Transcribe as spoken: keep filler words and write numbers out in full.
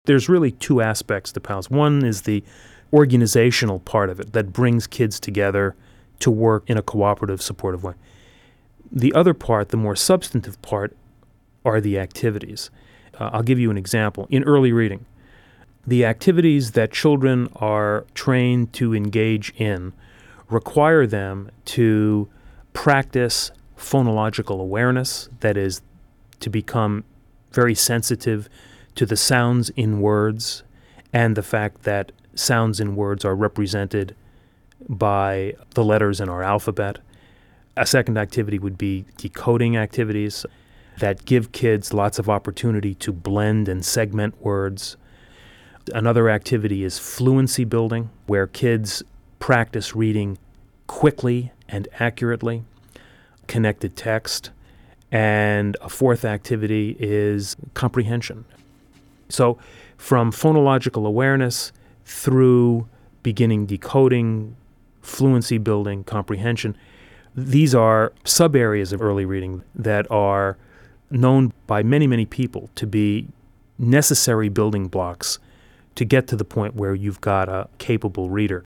There's really two aspects to PALS. One is the organizational part of it that brings kids together to work in a cooperative, supportive way. The other part, the more substantive part, are the activities. Uh, I'll give you an example. In early reading, the activities that children are trained to engage in require them to practice phonological awareness, that is, to become very sensitive to the sounds in words and the fact that sounds in words are represented by the letters in our alphabet. A second activity would be decoding activities that give kids lots of opportunity to blend and segment words. Another activity is fluency building, where kids practice reading quickly and accurately, connected text. And a fourth activity is comprehension. So from phonological awareness through beginning decoding, fluency building, comprehension, these are sub-areas of early reading that are known by many, many people to be necessary building blocks to get to the point where you've got a capable reader.